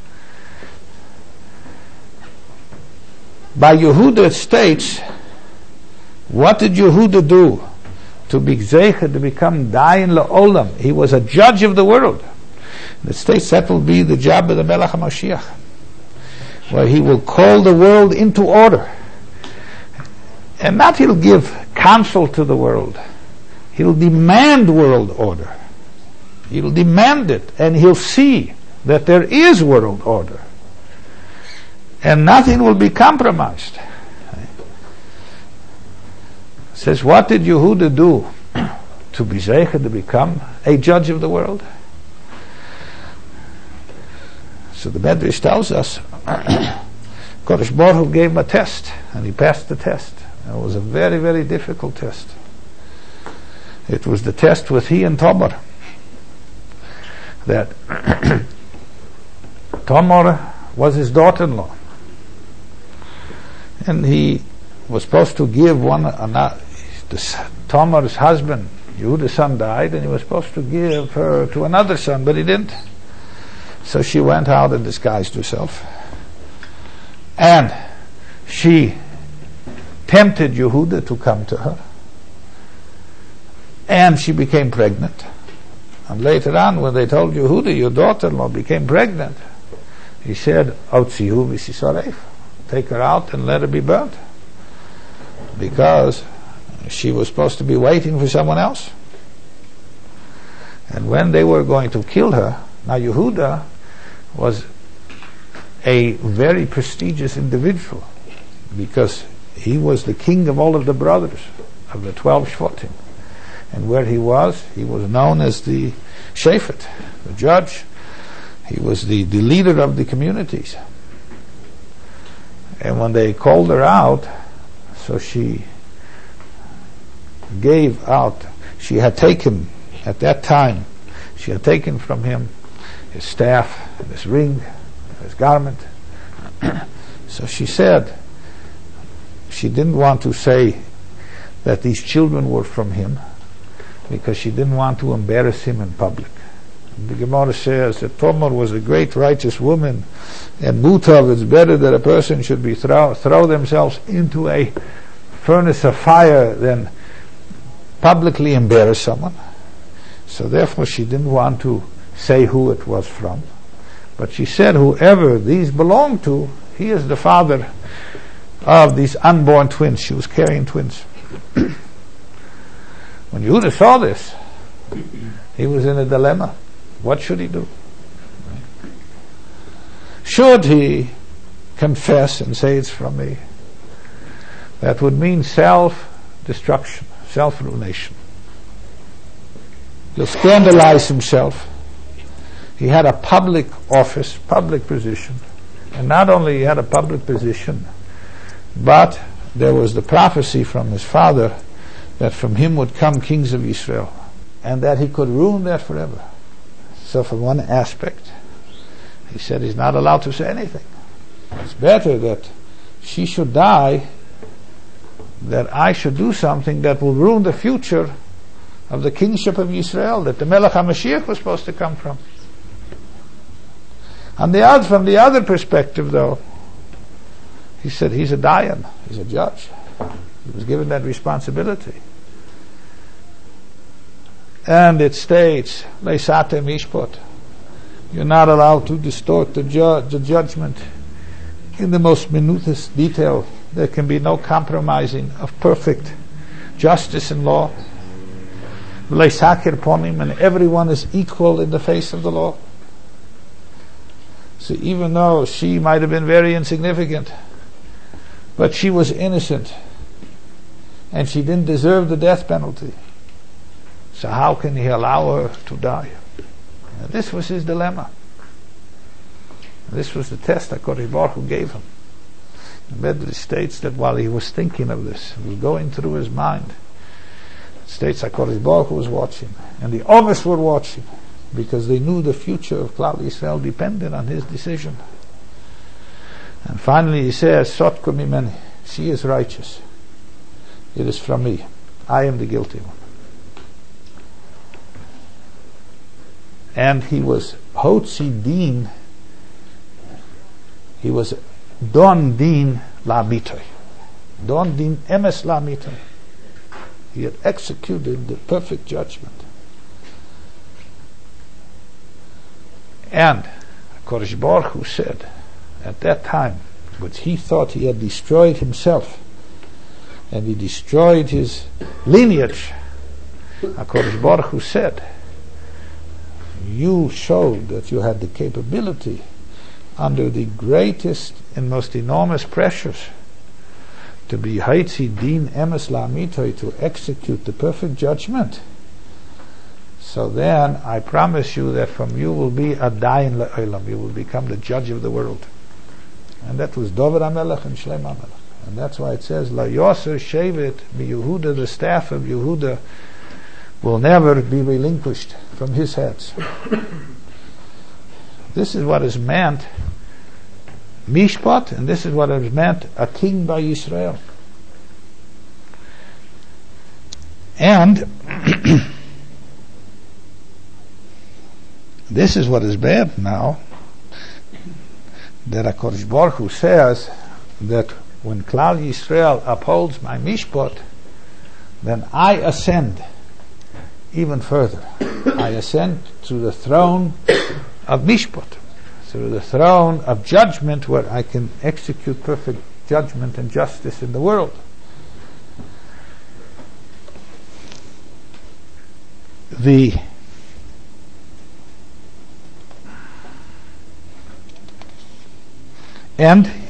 By Yehuda it states, what did Yehuda do to be Zeicha, to become Dayan La'olam? He was a judge of the world. It states that will be the job of the Melech HaMashiach, where he will call the world into order. And not he'll give counsel to the world. He'll demand world order. He'll demand it, and he'll see that there is world order. And nothing will be compromised. It says, what did Yehuda do to be Zeicha, to become a judge of the world? So the Medrash tells us, Kodesh Baruch Hu gave him a test, and he passed the test. And it was a very, very difficult test. It was the test with he and Tamar. That Tamar was his daughter-in-law, and he was supposed to give Tamar's husband, Yehuda's son, died, and he was supposed to give her to another son, but he didn't. So she went out and disguised herself, and she tempted Yehuda to come to her, and she became pregnant. And later on, when they told Yehuda, your daughter-in-law became pregnant, he said, take her out and let her be burnt. because she was supposed to be waiting for someone else. And when they were going to kill her, now Yehuda was a very prestigious individual because he was the king of all of the brothers of the 12 Shvatim. And where he was known as the Shafet, the judge. He was the leader of the communities. And when they called her out, so she gave out, she had taken, at that time, she had taken from him his staff and his ring, his garment. So she said, she didn't want to say that these children were from him because she didn't want to embarrass him in public. The Gemara says that Tamar was a great righteous woman, and mutav, it's better that a person should be throw themselves into a furnace of fire than publicly embarrass someone. So therefore she didn't want to say who it was from, but she said whoever these belong to, he is the father of these unborn twins. She was carrying twins. When Yehuda saw this, he was in a dilemma. What should he do? Should he confess and say it's from me? That would mean self-destruction, self-ruination. He'll scandalize himself. He had a public office, public position. And not only he had a public position, but there was the prophecy from his father that from him would come kings of Israel, and that he could ruin that forever. So from one aspect, he said he's not allowed to say anything. It's better that she should die, that I should do something that will ruin the future of the kingship of Israel, that the Melech HaMashiach was supposed to come from. From the other perspective, though, he said he's a dayan, he's a judge. He was given that responsibility. And it states, Leisate Mishpot, you're not allowed to distort the judgment in the most minutest detail. There can be no compromising of perfect justice and law. Leisakir Ponim, and everyone is equal in the face of the law. So even though she might have been very insignificant, but she was innocent, and she didn't deserve the death penalty. So how can he allow her to die? And this was his dilemma. This was the test that HaKadosh Baruch Hu gave him. The Medrash states that while he was thinking of this, it was going through his mind. It states HaKadosh Baruch Hu was watching, and the others were watching, because they knew the future of Klal Yisrael depended on his decision. And finally he says, Sotko mimeni, she is righteous. It is from me. I am the guilty one. And he was Hotzi Din, he was Don Din La Mitoy. Don Din Emes La Mitoy. He had executed the perfect judgment. And HaKadosh Baruch Hu said, at that time, but he thought he had destroyed himself, and he destroyed his lineage, HaKadosh Baruch Hu said, you showed that you had the capability under the greatest and most enormous pressures to be Haitzi Din Emes La'amitoy, to execute the perfect judgment. So then I promise you that from you will be a dayan le'olam, you will become the judge of the world. And that was David HaMelech and Shlomo HaMelech. And that's why it says, La Yoser Shevet Mi-Yehuda, the staff of Yehuda will never be relinquished from his hands. This is what is meant Mishpat, and this is what is meant a king by Yisrael. And this is what is bad now, that HaKadosh Baruch Hu says that when Klal Yisrael upholds my Mishpat, then I ascend even further. I ascend to the throne of Mishpat, to the throne of judgment, where I can execute perfect judgment and justice in the world. and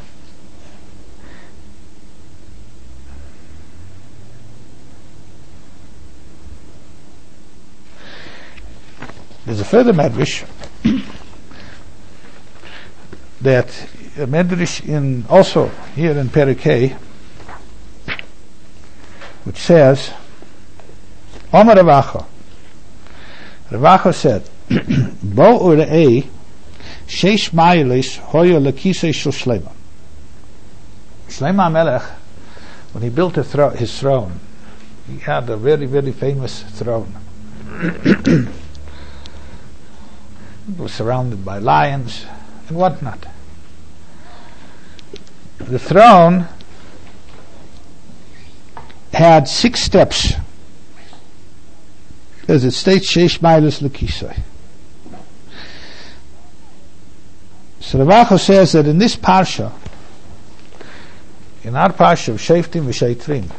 there's a further medrash that a medrash in also here in Perikei, which says, Omar Ravacha. Ravacha said, Bo urei sheish mailis hoya lekisei shel Shlomo. Shlomo HaMelech, when he built his throne, he had a very, very famous throne. It was surrounded by lions and whatnot. The throne had 6 steps, as it states, Sheish Mailis Lekisei. So Ravacha says that in this parsha, in our parsha of Shoftim v'Sheitrim,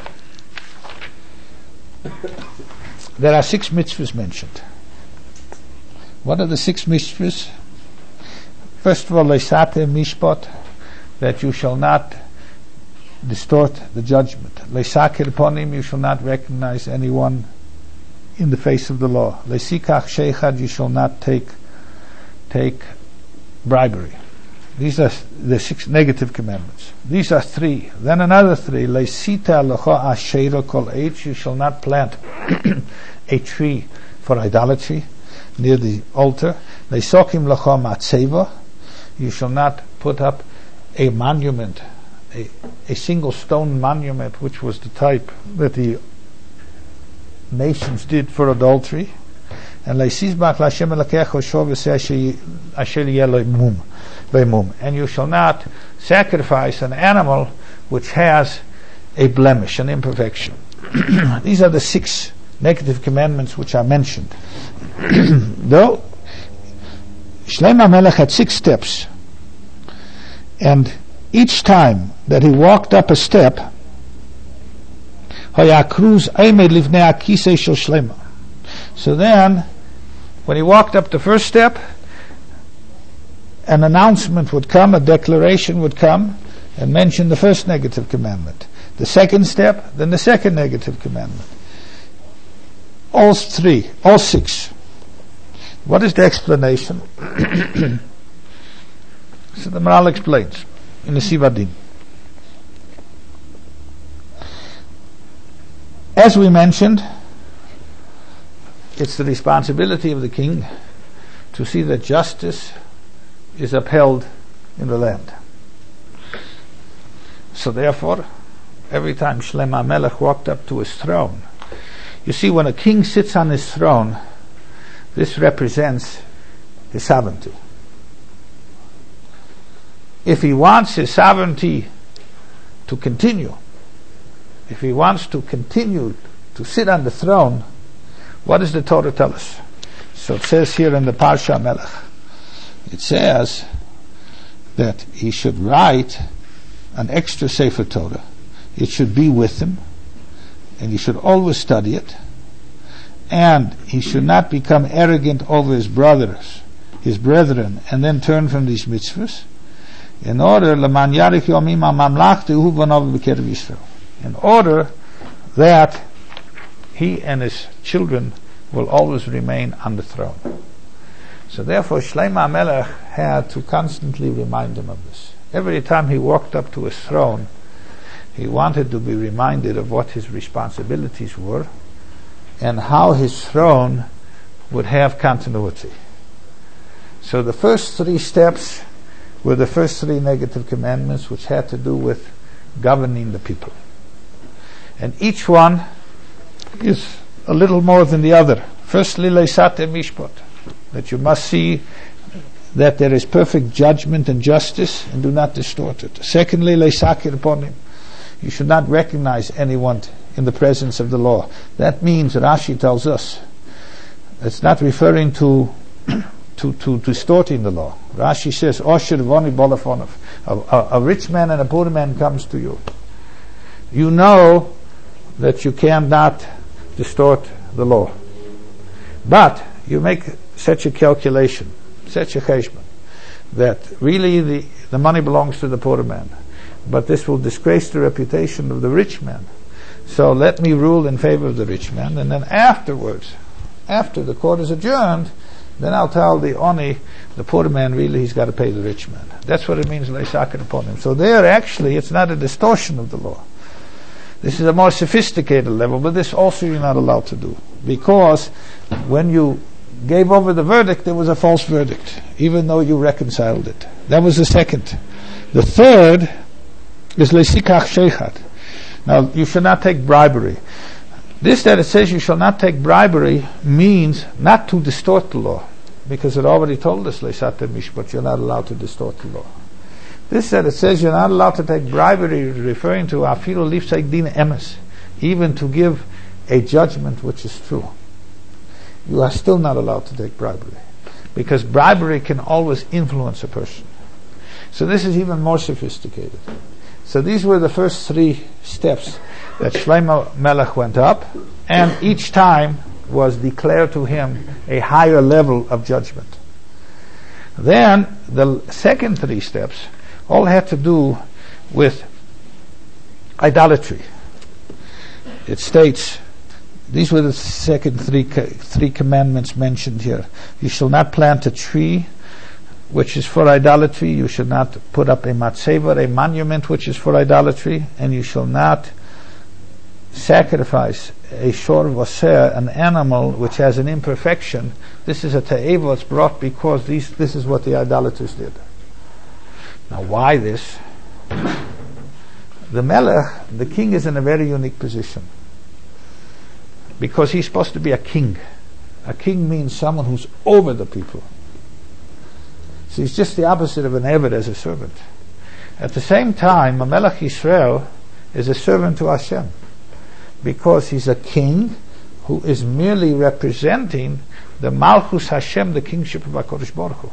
there are 6 mitzvahs mentioned. What are the 6 mitzvahs? First of all, Leisate Mishpat, that you shall not distort the judgment. Leisakir Ponim, you shall not recognize anyone in the face of the law. Leisikach Sheichad, you shall not take bribery. These are the 6 negative commandments. These are 3. Then another 3. Leisita lecha asheira kol eitz, you shall not plant a tree for idolatry near the altar. Leisokim lecha matzeva, you shall not put up a monument, a single stone monument, which was the type that the nations did for adultery. And and you shall not sacrifice an animal which has a blemish, an imperfection. These are the 6 negative commandments which are mentioned. Though Shlomo HaMelech had 6 steps, and each time that he walked up a step, so then, when he walked up the first step, an announcement would come, a declaration would come, and mention the first negative commandment. The second step, then the second negative commandment. All 3, all 6. What is the explanation? So the Maharal explains in the Sivadin. As we mentioned, it's the responsibility of the king to see that justice is upheld in the land. So therefore, every time Shlomo HaMelech walked up to his throne, you see, when a king sits on his throne, this represents his sovereignty. If he wants his sovereignty to continue, if he wants to continue to sit on the throne, what does the Torah tell us? So it says here in the Parsha Melech, it says that he should write an extra Sefer Torah. It should be with him, and he should always study it, and he should not become arrogant over his brethren, and then turn from these mitzvahs, in order that he and his children will always remain on the throne. So therefore Shlomo HaMelech had to constantly remind him of this. Every time he walked up to his throne, he wanted to be reminded of what his responsibilities were and how his throne would have continuity. So the first 3 steps were the first 3 negative commandments, which had to do with governing the people. And each one is a little more than the other. Firstly, leisate mishpat, that you must see that there is perfect judgment and justice and do not distort it. Secondly, leisakir ponim, you should not recognize anyone in the presence of the law. That means, Rashi tells us, it's not referring to distorting the law. Rashi says, a rich man and a poor man comes to you. You know that you cannot distort the law. But you make such a calculation, such a cheshbon, that really the money belongs to the poor man, but this will disgrace the reputation of the rich man. So let me rule in favor of the rich man, and then afterwards, after the court is adjourned, then I'll tell the oni, the poor man, really he's got to pay the rich man. That's what it means, leisaken upon him. So there actually, it's not a distortion of the law. This is a more sophisticated level, but this also you're not allowed to do. Because when you gave over the verdict, there was a false verdict, even though you reconciled it. That was the second. The third is leisikach sheichat. Now, you should not take bribery. This that it says you shall not take bribery means not to distort the law, because it already told us, leisate mishpat, you're not allowed to distort the law. This that it says you're not allowed to take bribery is referring to afilu lifsek din emes, even to give a judgment which is true. You are still not allowed to take bribery, because bribery can always influence a person. So this is even more sophisticated. So these were the first three steps that Shlomo Melech went up, and each time was declared to him a higher level of judgment. Then the second three steps all had to do with idolatry. It states, these were the second three commandments mentioned here. You shall not plant a tree which is for idolatry. You should not put up a matzever, a monument which is for idolatry, and you shall not sacrifice a shor voser, an animal which has an imperfection. This is a te'eva, it's brought because this is what the idolaters did. Now why this? The melech, the king, is in a very unique position, because he's supposed to be a king. A king means someone who's over the people. So he's just the opposite of an eved, as a servant. At the same time, a melech Yisrael is a servant to Hashem, because he's a king who is merely representing the Malchus Hashem, the kingship of HaKadosh Baruch Hu.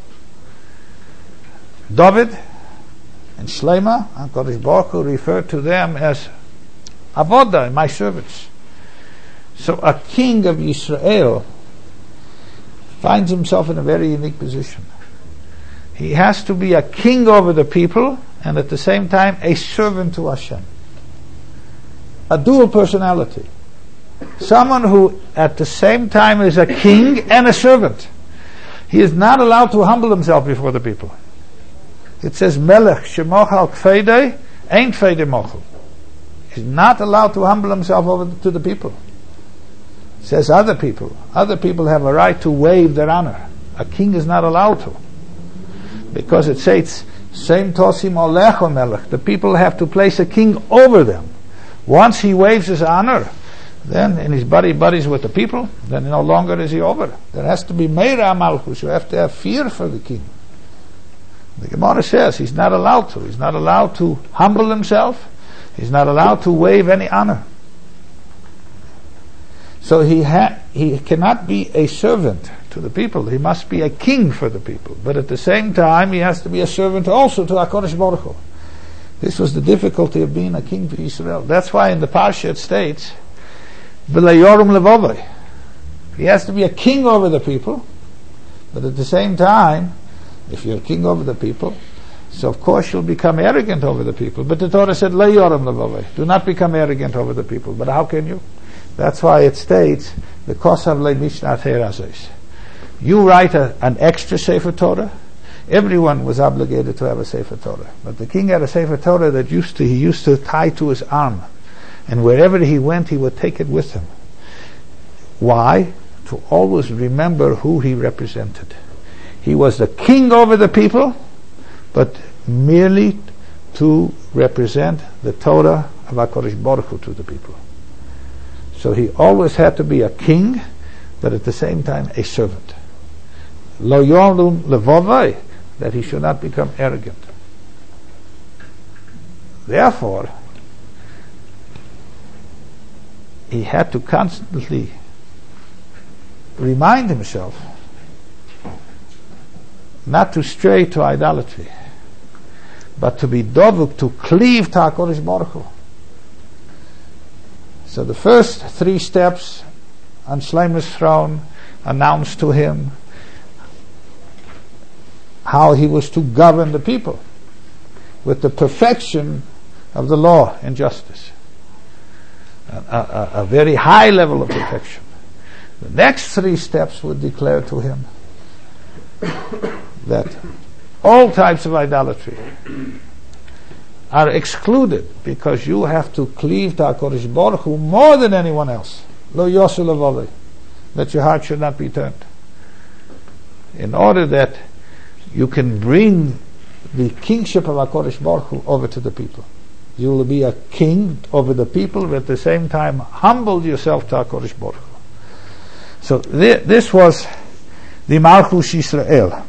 David and Shlomo and HaKadosh Baruch Hu refer to them as Avodah, my servants. So a king of Yisrael finds himself in a very unique position. He has to be a king over the people, and at the same time a servant to Hashem. A dual personality. Someone who at the same time is a king and a servant. He is not allowed to humble himself before the people. It says, Melech shemochal kfeidei, ein kfeidei mochel. He's not allowed to humble himself over to the people. It says other people have a right to waive their honor. A king is not allowed to. Because it says, Same tosim olecho melech. The people have to place a king over them. Once he waives his honor, then in his buddies with the people, then no longer is he over. There has to be meira malchus. You have to have fear for the king. The Gemara says he's not allowed to. He's not allowed to humble himself. He's not allowed to waive any honor. So he cannot be a servant to the people. He must be a king for the people. But at the same time, he has to be a servant also to HaKadosh Baruch Hu. This was the difficulty of being a king for Israel. That's why in the Parsha it states, V'layorum levovai. He has to be a king over the people, but at the same time, if you're a king over the people, so of course you'll become arrogant over the people. But the Torah said, Layorum levovai. Do not become arrogant over the people. But how can you? That's why it states, the kosav le mishnat herazos. You write an extra Sefer Torah. Everyone was obligated to have a Sefer Torah. But the king had a Sefer Torah that he used to tie to his arm. And wherever he went, he would take it with him. Why? To always remember who he represented. He was the king over the people, but merely to represent the Torah of HaKadosh Baruch Hu to the people. So he always had to be a king, but at the same time a servant. Lo yorum levovai, that he should not become arrogant. Therefore, he had to constantly remind himself not to stray to idolatry, but to be dovuk, to cleave to HaKadosh Baruch Hu. So the first 3 steps on Shlomo's throne announced to him how he was to govern the people with the perfection of the law and justice. A very high level of perfection. The next 3 steps would declare to him that all types of idolatry are excluded because you have to cleave to HaKadosh Baruch Hu more than anyone else. Lo yosu levoli, that your heart should not be turned. In order that you can bring the kingship of HaKadosh Baruch Hu over to the people. You will be a king over the people, but at the same time humble yourself to HaKadosh Baruch Hu. So this was the Malchus Yisrael.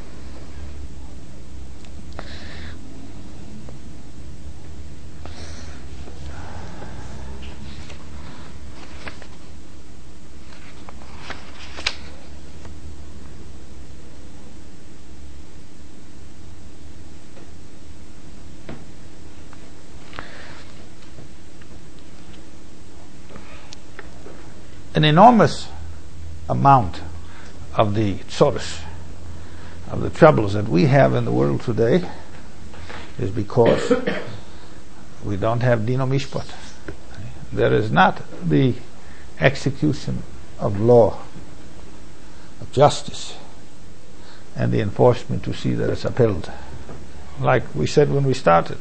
An enormous amount of the tzoros, of the troubles that we have in the world today, is because we don't have dino mishpat. There is not the execution of law, of justice, and the enforcement to see that it's upheld, like we said when we started.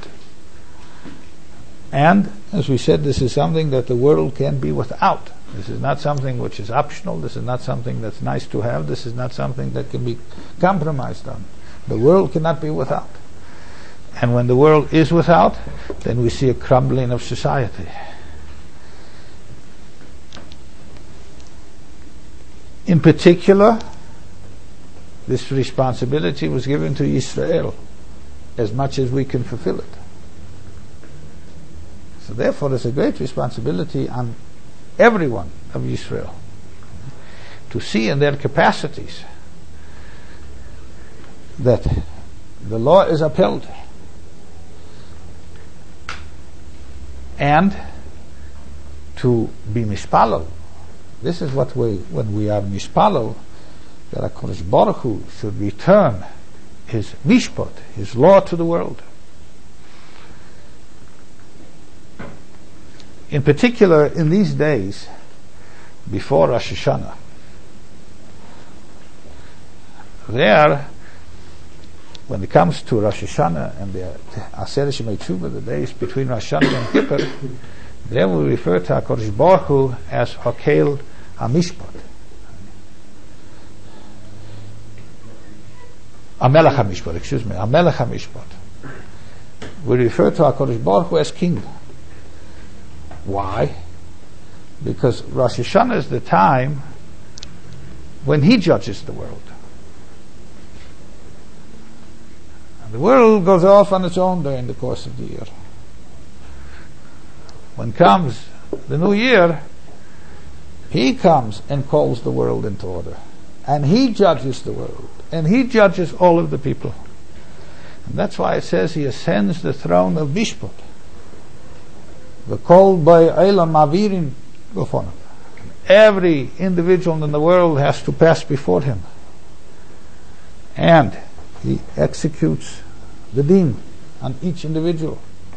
And as we said, this is something that the world can be without. This is not something which is optional. This is not something that's nice to have. This is not something that can be compromised on. The world cannot be without. And when the world is without, then we see a crumbling of society. In particular, this responsibility was given to Israel as much as we can fulfill it. So therefore, there's a great responsibility on everyone of Israel to see in their capacities that the law is upheld, and to be mispalel. This is what when we are mispalel, that HaKadosh Baruch Hu should return his mishpat, his law, to the world. In particular, in these days, before Rosh Hashanah, there, when it comes to Rosh Hashanah and the Aseret Shemei Tshuva, the days between Rosh Hashanah and Kippur, there we refer to HaKadosh Baruch Hu as Hakel HaMishpat, Amelech HaMishpat, Amelech HaMishpat. We refer to HaKadosh Baruch Hu as King. Why? Because Rosh Hashanah is the time when he judges the world. And the world goes off on its own during the course of the year. When comes the new year, he comes and calls the world into order. And he judges the world. And he judges all of the people. And that's why it says he ascends the throne of Mishpat. The called by Eilam Mavirin Gofonam. Every individual in the world has to pass before him. And he executes the deen on each individual.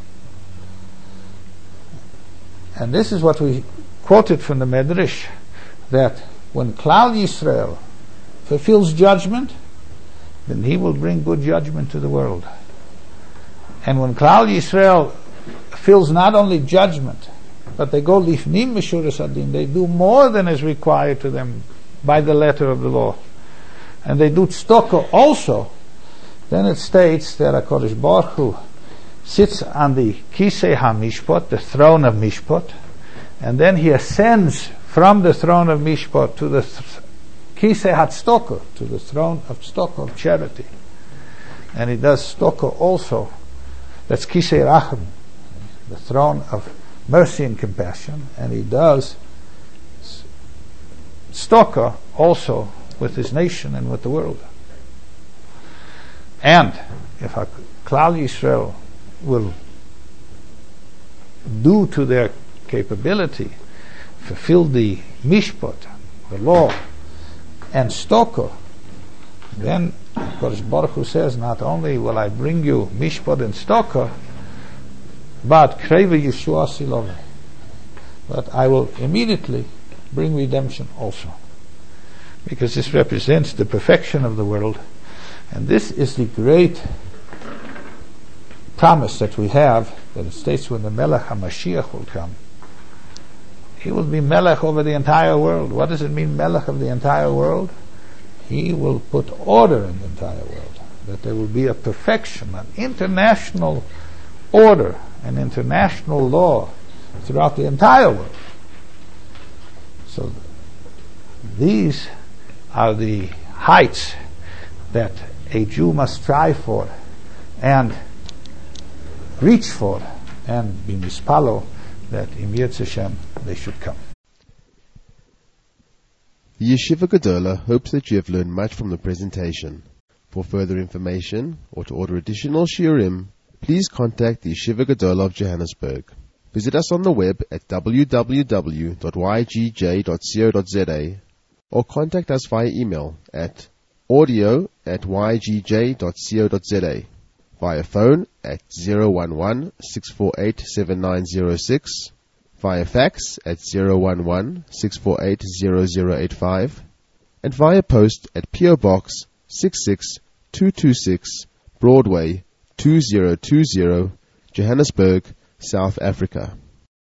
And this is what we quoted from the Medrash, that when Klal Yisrael fulfills judgment, then he will bring good judgment to the world. And when Klal Yisrael fulfills not only judgment, but they go lifnim meshuras adin, they do more than is required to them by the letter of the law, and they do tzedakah also, then it states that HaKadosh Baruch Hu sits on the Kisei HaMishpat, the throne of Mishpat, and then he ascends from the throne of Mishpat to the Kisei HaTzedakah, to the throne of tzedakah, of charity. And he does tzedakah also, that's Kisei Racham, the throne of mercy and compassion, and he does tzedakah also with his nation and with the world. And if Klal Yisrael will do to their capability, fulfill the mishpat, the law, and stoker, then Kodesh Baruch Hu says, not only will I bring you mishpat and stoker, but kreva Yeshua silove, but I will immediately bring redemption also, because this represents the perfection of the world, and this is the great promise that we have, that it states when the Melech HaMashiach will come, he will be Melech over the entire world. What does it mean, Melech of the entire world? He will put order in the entire world, that there will be a perfection, an international order, an international law throughout the entire world. So these are the heights that a Jew must strive for and reach for, and be mispalo that im Yirtzeh Hashem they should come. The Yeshiva Gedola hopes that you have learned much from the presentation. For further information or to order additional shiurim, please contact the Yeshiva Gedola of Johannesburg. Visit us on the web at www.ygj.co.za or contact us via email at audio@ygj.co.za, via phone at 011-648-7906, via fax at 011-648-0085, and via post at P.O. Box 66226, Broadway 2020, Johannesburg, South Africa.